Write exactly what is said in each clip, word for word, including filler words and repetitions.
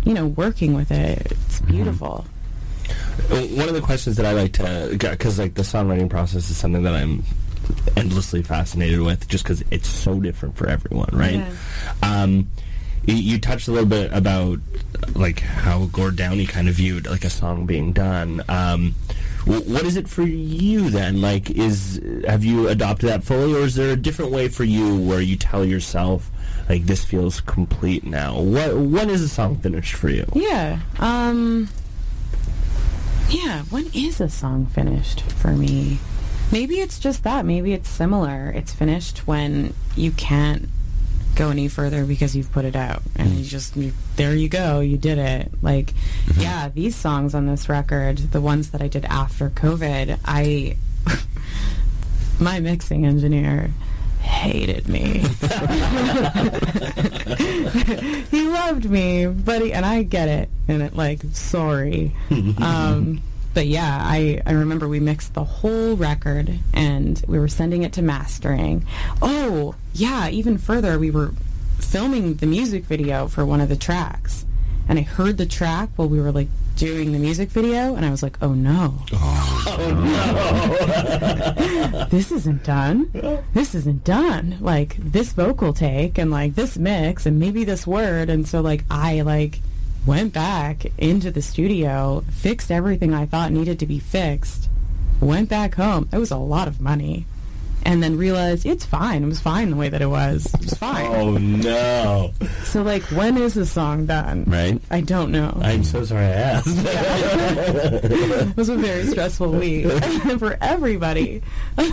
you know, working with it. It's beautiful. Mm-hmm. One of the questions that I like to, because like the songwriting process is something that I'm endlessly fascinated with, just because it's so different for everyone, right? Yeah. Um, you, you touched a little bit about like how Gord Downie kind of viewed like a song being done. Um, w- what is it for you then? Like, is have you adopted that fully, or is there a different way for you where you tell yourself, like, this feels complete now? What when is a song finished for you? Yeah. Um, yeah, when is a song finished for me? Maybe it's just that. Maybe it's similar. It's finished when you can't go any further because you've put it out. And you just, you, there you go, you did it. Like, mm-hmm. yeah, these songs on this record, the ones that I did after COVID, I, my mixing engineer hated me. He loved me, but he, and I get it, and it, like, sorry. Um, but yeah, I, I remember we mixed the whole record, and we were sending it to mastering. Oh, yeah, even further, we were filming the music video for one of the tracks, and I heard the track while we were, like, doing the music video, and I was like, oh no. Oh, oh no. This isn't done. This isn't done. Like, this vocal take, and, like, this mix, and maybe this word, and so, like, I, like, went back into the studio, fixed everything I thought needed to be fixed, went back home. It was a lot of money. And then realized it's fine. It was fine the way that it was. It was fine. Oh, no. So, like, when is a song done? Right. I don't know. I'm so sorry I asked. It was a very stressful week for everybody.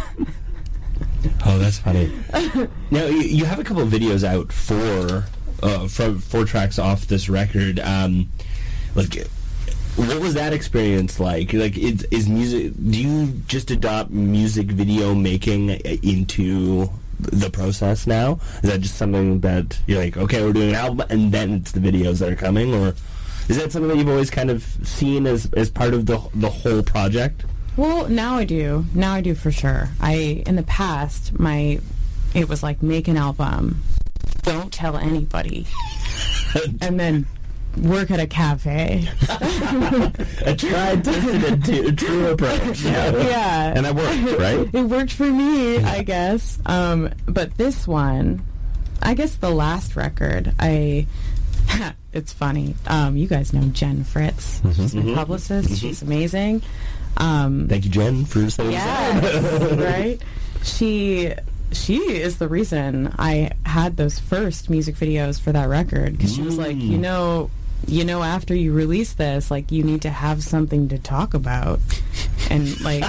Oh, that's funny. Now, you, you have a couple of videos out for uh, from four tracks off this record. Um, like, what was that experience like? Like, is, is music? Do you just adopt music video making into the process now? Is that just something that you're like, okay, we're doing an album, and then it's the videos that are coming, or is that something that you've always kind of seen as as part of the the whole project? Well, now I do. Now I do for sure. I in the past, my it was like, make an album, don't tell anybody, and then work at a cafe. A tried, tested, and t- true approach. Yeah. Yeah. And that worked, right? It worked for me, I guess. Um, but this one, I guess the last record, I... it's funny. Um, you guys know Jen Fritz. Mm-hmm. She's my mm-hmm. publicist. Mm-hmm. She's amazing. Um, Thank you, Jen, for saying yes, that. Right? She... She is the reason I had those first music videos for that record, because she was like, you know, you know, after you release this, like, you need to have something to talk about. And, like,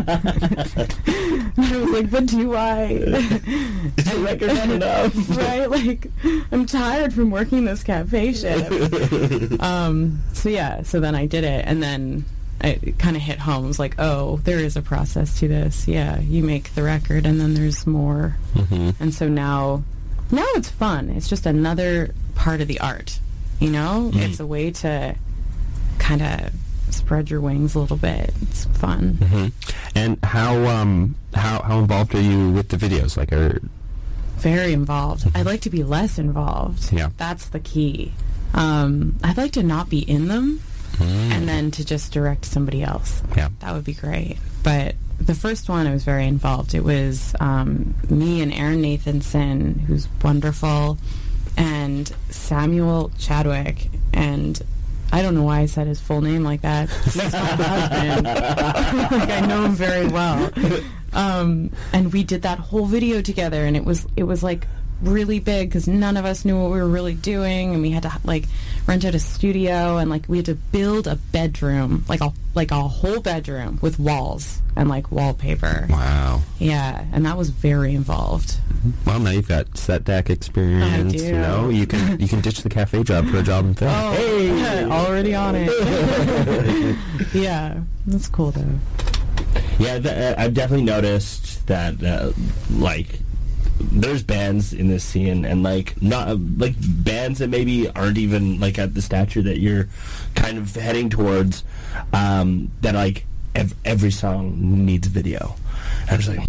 I was like, but do I? Is the record not enough? Right? Like, I'm tired from working this cafe shift. Um, so, yeah, so then I did it, and then it kind of hit home. It was like, oh, there is a process to this. Yeah, you make the record, and then there's more. Mm-hmm. And so now, now it's fun. It's just another part of the art, you know? Mm. It's a way to kind of spread your wings a little bit. It's fun. Mm-hmm. And how um how how involved are you with the videos? Like, are very involved. Mm-hmm. I'd like to be less involved. Yeah, that's the key. Um, I'd like to not be in them. Mm. And then to just direct somebody else. Yeah. That would be great. But the first one, I was very involved. It was um, me and Aaron Nathanson, who's wonderful, and Samuel Chadwick. And I don't know why I said his full name like that. He's my husband. Like, I know him very well. Um, and we did that whole video together, and it was it was like really big because none of us knew what we were really doing, and we had to like rent out a studio, and like we had to build a bedroom, like a like a whole bedroom with walls and like wallpaper. Wow. Yeah, and that was very involved. Well, now you've got set deck experience. I do. You know, you can you can ditch the cafe job for a job in film. Oh, hey, already on it. Yeah, that's cool though. Yeah, th- I've definitely noticed that, uh, like, there's bands in this scene, and like not uh, like bands that maybe aren't even like at the stature that you're kind of heading towards. Um, that like ev- every song needs video. And I was like,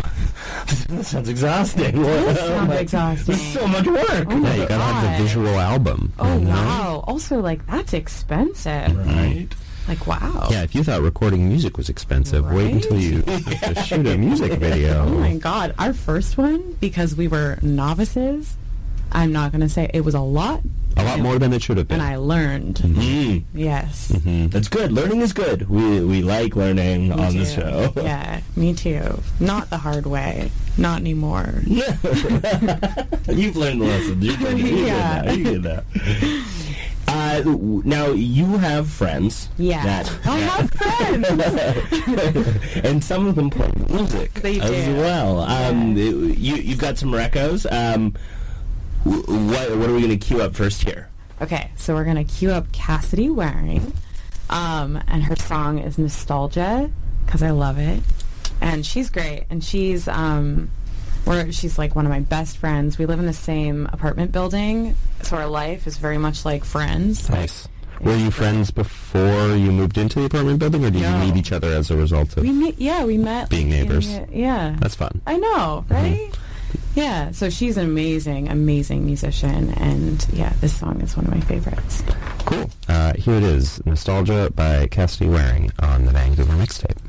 That sounds exhausting. That sounds exhausting. There's so much work. Oh Yeah, you gotta have God. the visual album. Oh, you know? wow. Also, like, that's expensive. Right. Like, wow. Yeah, if you thought recording music was expensive, wait Right? until you have to shoot a music video. Oh, my God. Our first one, because we were novices, I'm not going to say it was a lot. A lot more than it should have been. And I learned. Mm. Yes. Mhm. That's good. Learning is good. We we like learning Me on too. the show. Yeah, me too. Not the hard way. Not anymore. You've learned the lesson. You did, you Yeah. did that. You did that. Uh, w- now you have friends. Yeah. That, I have friends. and some of them play music They as do. well. Um, Yeah. it- you you've got some recos. Um, w- what what are we going to queue up first here? Okay, so we're going to cue up Cassidy Waring. Um, and her song is Nostalgia, because I love it. And she's great. And she's, um, we're, she's like one of my best friends. We live in the same apartment building, so our life is very much like friends. Nice. Were you friends before you moved into the apartment building, or did No. you meet each other as a result of We met, yeah, we met. being like, in neighbors? the- yeah. That's fun. I know, right? Yeah, so she's an amazing, amazing musician, and yeah, this song is one of my favorites. Cool. Uh, here it is, Nostalgia by Cassidy Waring on the Vancouver mixtape.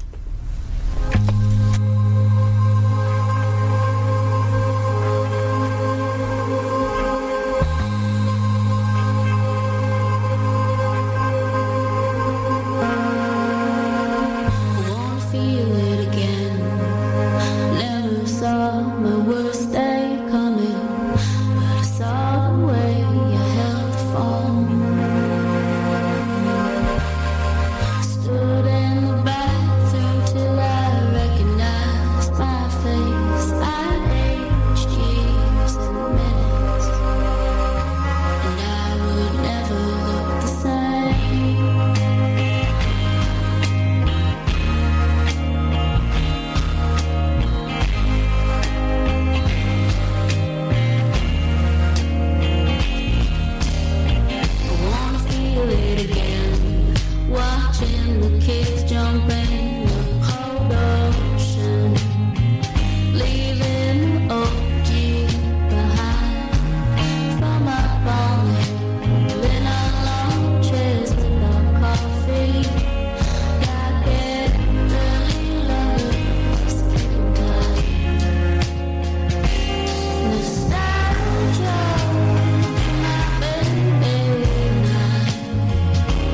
Wanna feel it again. Never saw my worst day coming, but I saw the way you held the phone. Stood in the bathroom till I recognized my face. I'd aged years and minutes, and I would never look the same. I wanna feel it again. Watching the kids jump in the cold ocean, leaving the old Jeep behind. From up on the hill, in our long chairs with our coffee, like it really lovers in time. Nostalgia, my baby night.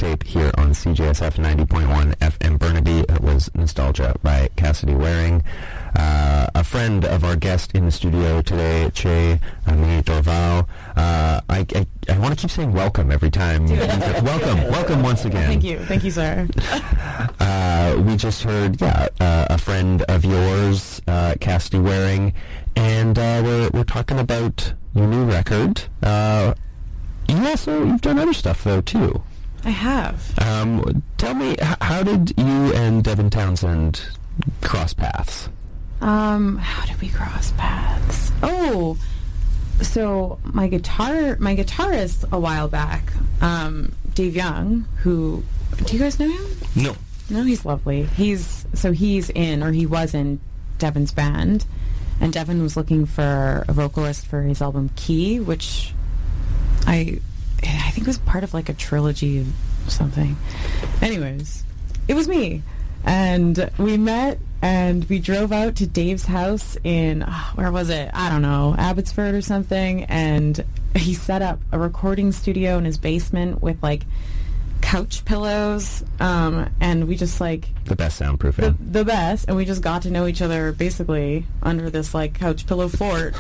Mixtape here on C J S F ninety point one F M Burnaby. It was Nostalgia by Cassidy Waring. Uh, a friend of our guest in the studio today, Che Ami Dorval. Uh, I, I, I want to keep saying welcome every time. welcome, welcome once again. Thank you. Thank you, sir. uh, we just heard, yeah, uh, a friend of yours, uh, Cassidy Waring, and uh, we're, we're talking about your new record. Uh, you also, you've done other stuff, though, too. I have. Um, tell me, h- how did you and Devin Townsend cross paths? Um, how did we cross paths? Oh, so my guitar, my guitarist a while back, um, Dave Young, who, do you guys know him? No. No, he's lovely. He's, so he's in, or he was in Devin's band, and Devin was looking for a vocalist for his album Key, which I, I think was part of like a trilogy of something. Anyways, it was me. And we met, and we drove out to Dave's house in, uh, where was it? I don't know, Abbotsford or something. And he set up a recording studio in his basement with, like, couch pillows. Um, and we just, like... The best soundproofing. The, the best. And we just got to know each other, basically, under this, like, couch pillow fort.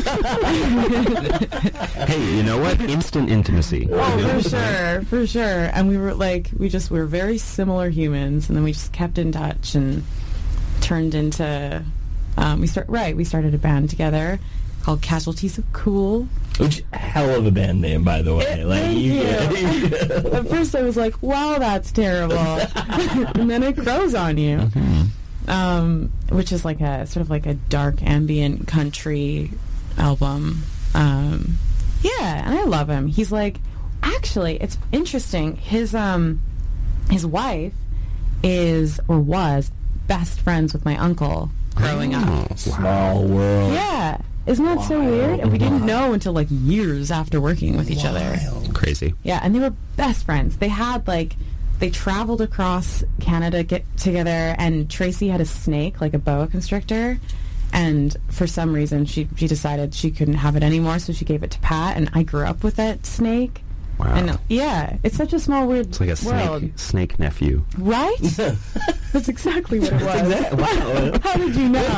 Hey, you know what? Instant intimacy. Oh, for sure, for sure. And we were like, we just we were very similar humans, and then we just kept in touch and turned into. Um, we start right. We started a band together called Casualties of Cool. Which hell of a band name, by the way. It- like thank you. you. At first, I was like, "Wow, that's terrible," and then it grows on you. Mm-hmm. Um, which is like a sort of like a dark ambient country album. Um, yeah, and I love him. He's like, actually, it's interesting. His um, his wife is or was best friends with my uncle growing up. Small world. Yeah, isn't that so weird? And we didn't know until like years after working with each other. Crazy. Yeah, and they were best friends. They had like they traveled across Canada get together, and Tracy had a snake, like a boa constrictor. And for some reason, she she decided she couldn't have it anymore, so she gave it to Pat. And I grew up with that snake. Wow. And yeah, it's such a small, weird It's like a world, snake, snake nephew. right? That's exactly what it was. Exactly. Wow. How did you know?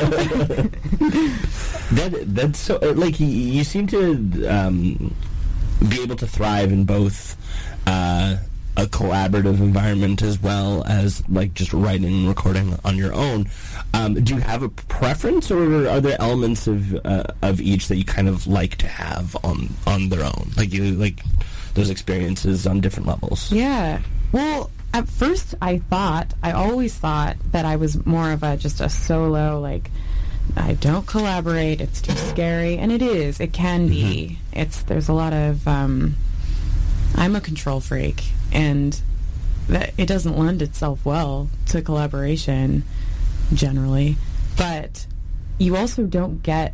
That that's so uh, like y- you seem to um, be able to thrive in both uh, a collaborative environment as well as like just writing and recording on your own. Um, do you have a preference, or are there elements of uh, of each that you kind of like to have on on their own? Like you like those experiences on different levels. Yeah. Well, at first I thought, I always thought that I was more of a just a solo, like, I don't collaborate, it's too scary. And it is, it can be. It's, there's a lot of, um, I'm a control freak, and that it doesn't lend itself well to collaboration, generally. But you also don't get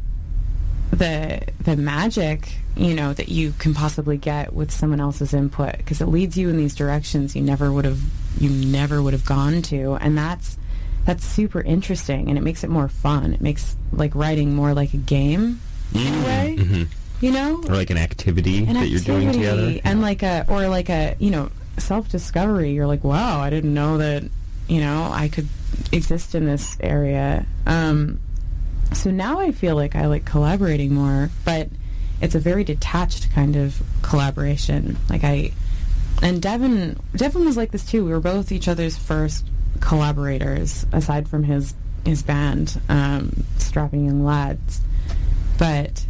the the magic, you know, that you can possibly get with someone else's input, because it leads you in these directions you never would have you never would have gone to, and that's that's super interesting, and it makes it more fun. It makes like writing more like a game in a way, Mm-hmm. you know, Or like an activity an that you're doing activity, together. and like a or like a you know self-discovery. You're like, wow, I didn't know that, you know, I could exist in this area. Um, so now I feel like I like collaborating more, but it's a very detached kind of collaboration. Like I, and Devin, Devin was like this too. We were both each other's first collaborators, aside from his his band, um, Strapping Young Lads. But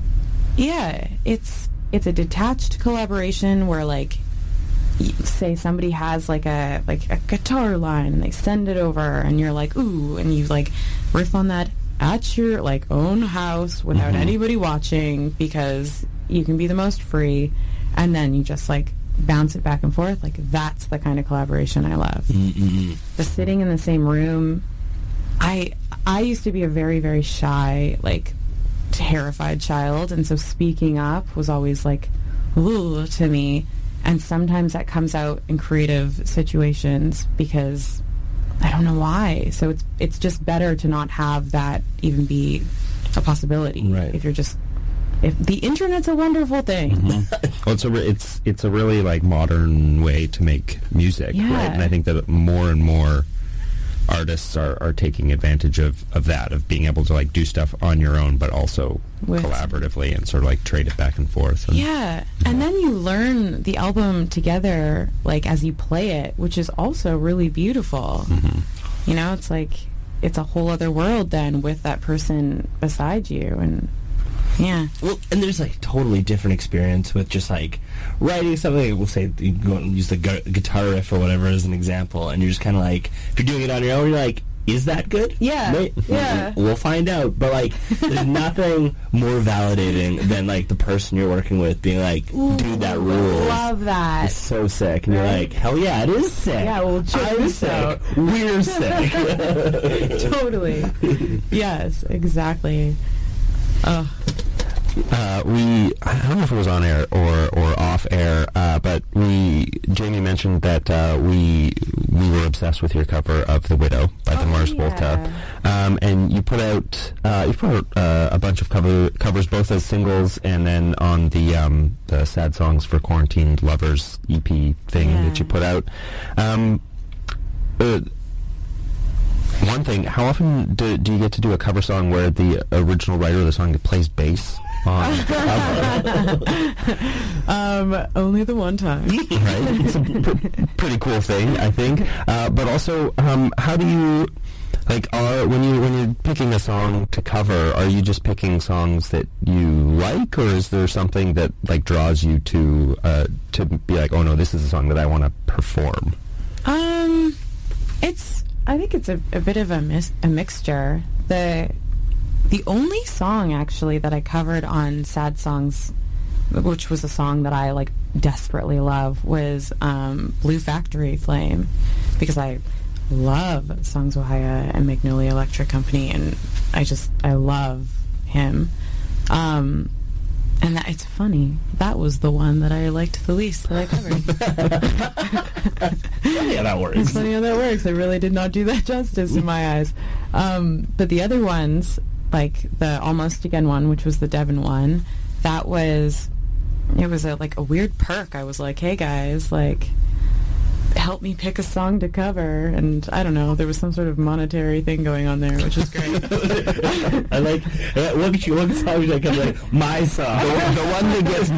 yeah, it's it's a detached collaboration where, like, y- say somebody has like a like a guitar line and they send it over, and you're like, ooh, and you like riff on that at your like own house without Mhm. anybody watching, because you can be the most free, and then you just like bounce it back and forth. Like, that's the kind of collaboration I love. Mm-mm. The sitting in the same room. I I used to be a very, very shy, like, terrified child, and so speaking up was always like, ooh, to me. And sometimes that comes out in creative situations because I don't know why. So it's it's just better to not have that even be a possibility. Right. If you're just if the internet's a wonderful thing. Mm-hmm. Well, it's a re- it's it's a really like modern way to make music, Yeah. right? And I think that more and more artists are, are taking advantage of, of that, of being able to like do stuff on your own, but also With- collaboratively and sort of like trade it back and forth. And Yeah, and then you learn the album together, like as you play it, which is also really beautiful. Mm-hmm. You know, it's like it's a whole other world then with that person beside you, and yeah, Well, and there's like totally different experience with just like writing something. We'll say you go and use the gu- guitar riff or whatever as an example, and you're just kind of like, if you're doing it on your own, you're like, is that good? Yeah, Wait, yeah. We'll find out. But like, there's nothing more validating than like the person you're working with being like, dude, that rules. love that. It's so sick, and you're Right? like, hell yeah, it is sick. Yeah, well, check I'm this sick. out. We're sick. Totally. Yes, exactly. Oh, Uh, we, I don't know if it was on air or, or off air, uh, but we, Jamie mentioned that uh, we we were obsessed with your cover of The Widow by the Oh, Mars yeah. Volta. Um, and you put out, uh, you put out uh, a bunch of cover covers both as singles and then on the, um, the Sad Songs for Quarantined Lovers E P thing Yeah. that you put out. Um, uh, one thing, how often do, do you get to do a cover song where the original writer of the song plays bass on the cover? um, only the one time. Right? It's a pr- pretty cool thing, I think. Uh, but also, um, how do you like are when you when you're picking a song to cover? Are you just picking songs that you like, or is there something that like draws you to uh, to be like, oh no, this is a song that I want to perform? Um, it's. I think it's a, a bit of a mis- a mixture. The the only song actually that I covered on Sad Songs, which was a song that I like desperately love, was um, Blue Factory Flame, because I love Songs Wahaya and Magnolia Electric Company, and I just I love him. Um, and that, it's funny, that was the one that I liked the least that I covered. Yeah, that works. It's funny how that works. I really did not do that justice in my eyes. Um, but the other ones, like the Almost Again one, which was the Devon one, that was, it was a, like a weird perk. I was like, hey guys, like, help me pick a song to cover. And I don't know, there was some sort of monetary thing going on there, which is great. I like, uh, look at you, look at songs that come like, my song. The, the one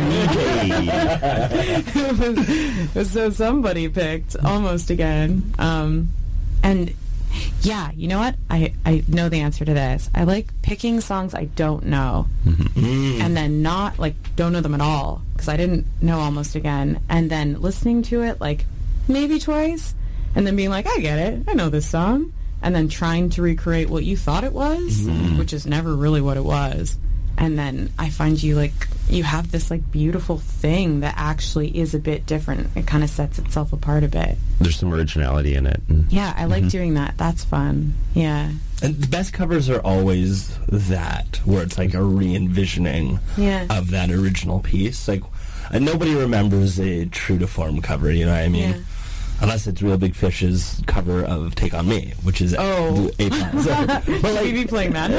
that gets me paid. It was- so somebody picked Almost Again. Um, and yeah, you know what? I, I know the answer to this. I like picking songs I don't know. Mm. And then not, like, don't know them at all. Because I didn't know Almost Again. And then listening to it, like, maybe twice. And then being like, I get it. I know this song. And then trying to recreate what you thought it was, which is never really what it was. And then I find you, like, you have this, like, beautiful thing that actually is a bit different. It kind of sets itself apart a bit. There's some originality in it. And Yeah, I like doing that. That's fun. Yeah. And the best covers are always that, where it's like a re-envisioning Yeah. of that original piece. Like, uh, nobody remembers a true to form cover, you know what I mean? Yeah. Unless it's Real Big Fish's cover of Take On Me, which is Oh. A plus. But like, Should we be playing that?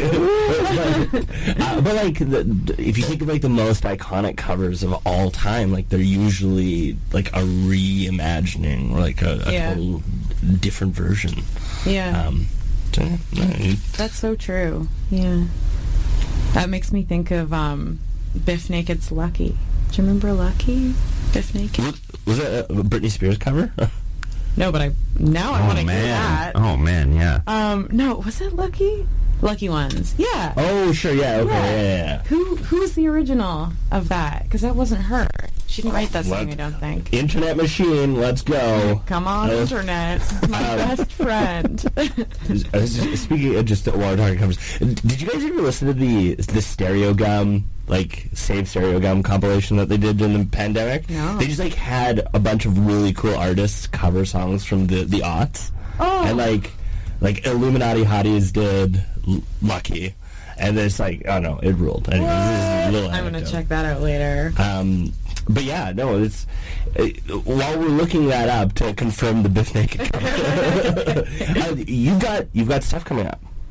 but, uh, but like, the, if you think of like the most iconic covers of all time, like they're usually like a reimagining or like a, a Yeah. total different version. Yeah. Um, so, yeah, no, you- That's so true. Yeah. That makes me think of um, Biff Naked's Lucky. Do you remember Lucky? Biff Naked? was, was that a Britney Spears cover? No, but I now I want to hear man. that. Oh man, yeah. Um, no, was it Lucky? Lucky Ones. Yeah. Oh, sure, yeah, okay, Yeah. yeah, yeah. yeah. Who who was the original of that? Because that wasn't her. She didn't write that song, What? I don't think. Internet Machine, let's go. Come on, Uh, internet, my best friend. I was just- Speaking of just while we're talking covers, did you guys ever listen to the the Stereo Gum, like Save Stereo Gum compilation that they did during the pandemic? No. They just like had a bunch of really cool artists cover songs from the the aughts, Oh. and like like Illuminati Hotties did L- Lucky, and it's like oh no, it ruled. Anyways, this is a little I'm gonna anecdote. check that out later. Um, but yeah, no, it's uh, while we're looking that up to confirm the Biff Naked cover, uh, you've got you've got stuff coming up.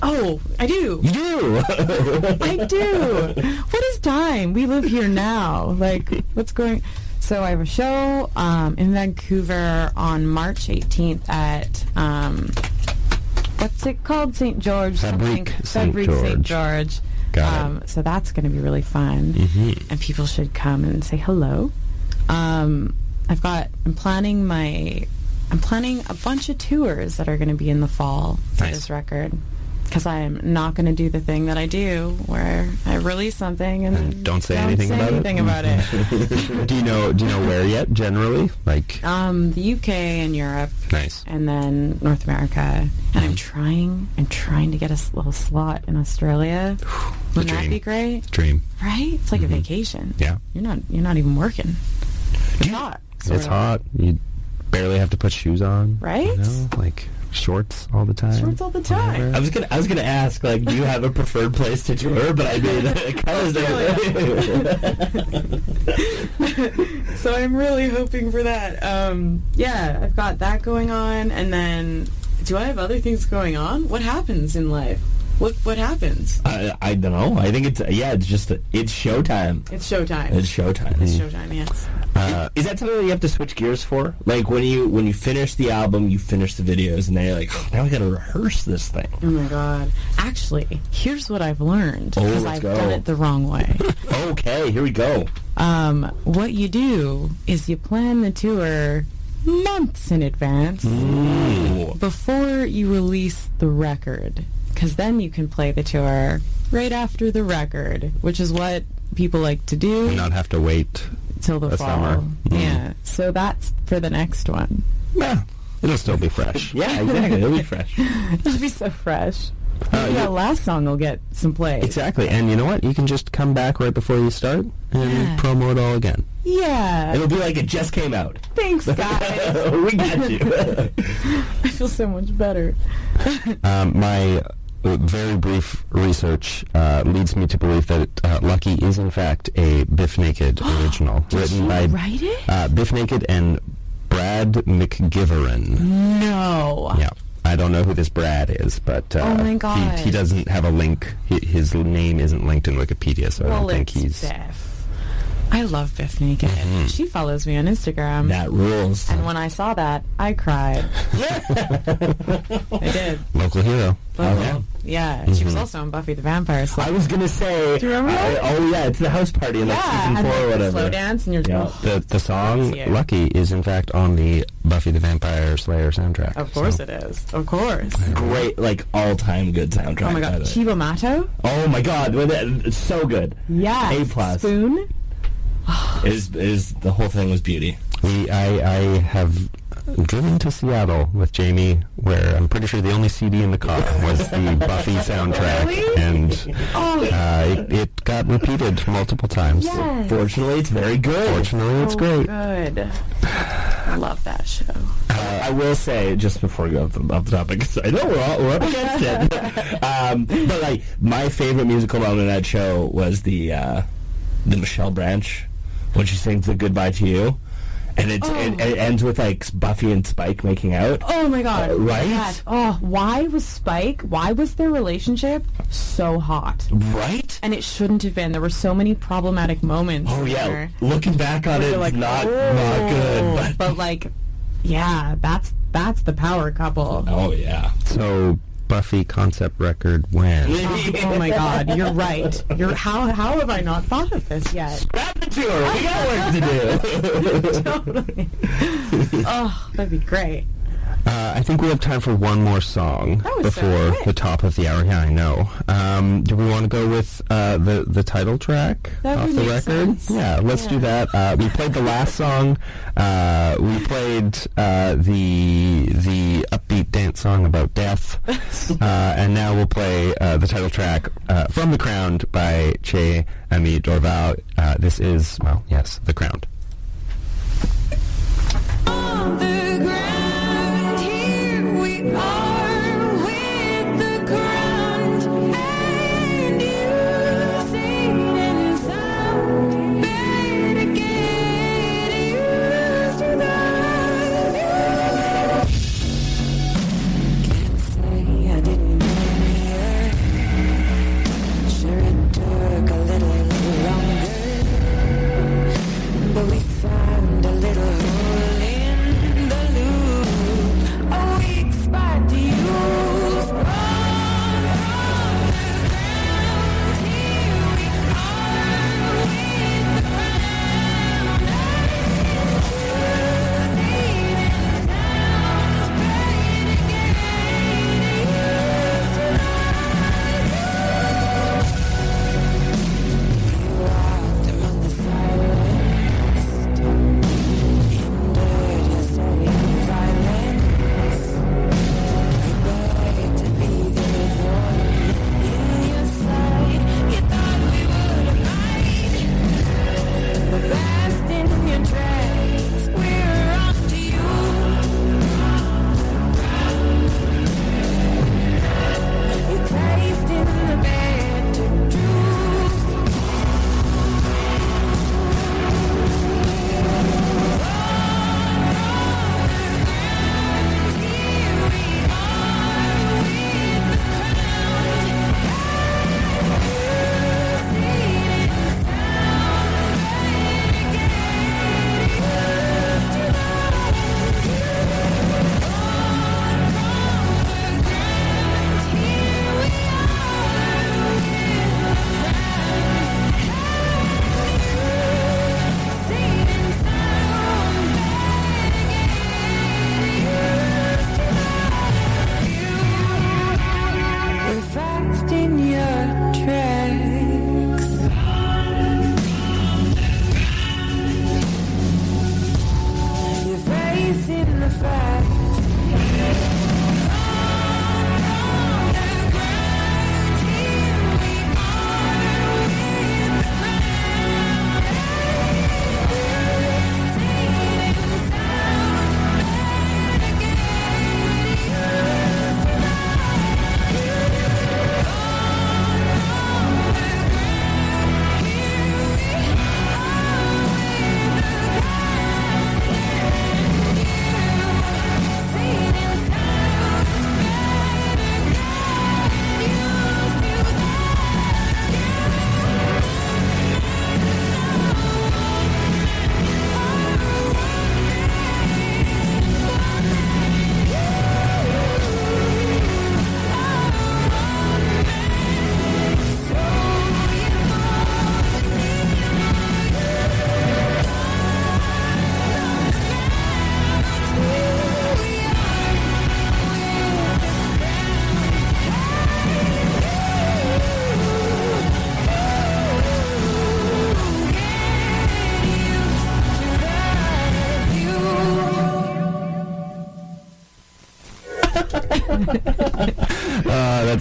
Oh, I do. You do. I do. What is time? We live here now. Like, what's going... So I have a show um, in Vancouver on March eighteenth at... Um, what's it called? Saint George. Fabrique Saint Fabrique Saint George. George. Got Um, it. so that's going to be really fun. Mm-hmm. And people should come and say hello. Um, I've got... I'm planning my... I'm planning a bunch of tours that are going to be in the fall for Nice. this record. Because I'm not going to do the thing that I do where I release something and, And don't say anything about it? anything about it. Do you know? Do you know where yet? Generally, like Um, the U K and Europe, nice. and then North America. And I'm trying, I'm trying to get a s- little slot in Australia. Wouldn't that dream. be great? Dream. Right? It's like a vacation. Yeah. You're not, you're not even working. It's hot. sort It's of. hot. You barely have to put shoes on. Right? You know, like shorts all the time. Shorts all the time. Whatever. I was gonna, I was gonna ask, like, do you have a preferred place to tour? But I mean, it kind of. So I'm really hoping for that. Um, yeah, I've got that going on, and then do I have other things going on? What happens in life? What what happens? I, I don't know. I think it's yeah. It's just it's showtime. It's showtime. It's showtime. It's showtime. Yes. Uh, Is that something that you have to switch gears for? Like when you when you finish the album, you finish the videos, and then you're like, oh, now I got to rehearse this thing. Oh my god. Actually, here's what I've learned Oh, because let's I've go. done it the wrong way. Okay, here we go. Um, what you do is you plan the tour months in advance Ooh. before you release the record, because then you can play the tour right after the record, which is what people like to do and not have to wait. till the the fall. summer. Mm. Yeah, so that's for the next one. Yeah, it'll still be fresh. Yeah, exactly. It'll be fresh. It'll be so fresh. Uh, Maybe you- that last song will get some play. Exactly, and you know what? You can just come back right before you start and Yeah. promo it all again. Yeah. It'll be like it just came out. Thanks, guys. We got you. I feel so much better. Um, my uh, very brief research uh, leads me to believe that uh, Lucky is in fact a Biff Naked original, Did written you by write it? uh, Biff Naked and Brad McGivern. No. Yeah. I don't know who this Brad is, but uh, Oh my God. He, he doesn't have a link. He, his name isn't linked in Wikipedia, so I Well, don't think it's he's... Biff. I love Biff Naked. Mhm. She follows me on Instagram. That rules. And when I saw that, I cried. I did. Local hero. But, Oh, yeah. yeah, she was Mhm. also on Buffy the Vampire Slayer. I was gonna say. Do you remember I- that? oh yeah, it's the house party in like yeah, season and four like or the whatever. slow dance, and you're Yeah. oh, The the song That's you. Lucky is in fact on the Buffy the Vampire Slayer soundtrack. of course so. it is. Of course. Great, like all-time good soundtrack. Oh my by god, the way. Chiba Mato? Oh my god, well, that- it's so good. Yeah. A plus. Spoon? Is is the whole thing was beauty. We I I have driven to Seattle with Jamie, where I'm pretty sure the only C D in the car was the Buffy soundtrack, Really? and Oh, uh, it, it got repeated multiple times. yes. Fortunately, it's very good. Fortunately, it's Oh, great. Good. I love that show. Uh, I will say, just before we go off the, off the topic, 'cause I know we're all, we're up against it. um, but like, my favorite musical moment in that show was the uh, the Michelle Branch when she sings the "Goodbye to You," and it's, Oh. it, it ends with like Buffy and Spike making out. Oh my god. Uh, right? Yes. Oh, why was Spike, why was their relationship so hot? Right? And it shouldn't have been. There were so many problematic moments. Oh yeah. where- Looking back on where it, you're it's like, not oh. not good. But But like, yeah, that's that's the power couple. oh yeah. So Buffy concept record when? Oh my god, you're right. You're how how have I not thought of this yet? Scrap the tour. We got work to do. Totally. Oh, that'd be great. Uh, I think we have time for one more song That was so before quick. the top of the hour. Yeah, I know. Um, do we want to go with uh, the the title track That off would the make record? sense. Yeah, let's do Yeah. that. Uh, we played the last song. Uh, we played uh, the the upbeat dance song about death, uh, and now we'll play uh, the title track uh, "From the Crown" by Che Ami Dorval. Uh, this is well, yes, The Crown. On the ground, here we are with the ground, and you sing and sound. Better get used to that. Can't say I didn't come here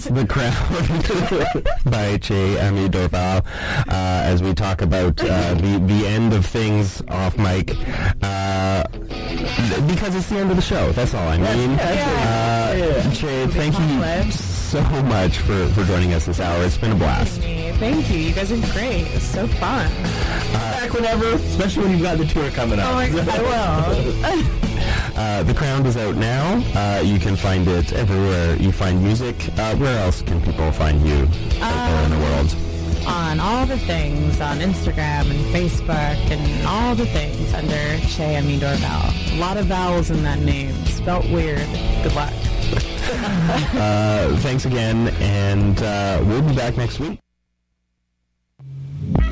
That's The Crowd by Che Ami Dorval. Uh, as we talk about uh, the, the end of things off mic. Uh, because it's the end of the show. That's all I mean. Yeah. Uh, Yeah. Che, thank you so much for, for joining us this hour. It's been a blast. Thank you. You guys are great. It's so fun. Back whenever, especially when you've got the tour coming up. Oh my God, I will. Uh, The Crown is out now. Uh, you can find it everywhere you find music. Uh, where else can people find you out there in the world? On all the things, on Instagram and Facebook and all the things under Che Ami Dorval. A lot of vowels in that name. Spelt weird. Good luck. Uh, thanks again, and uh, we'll be back next week.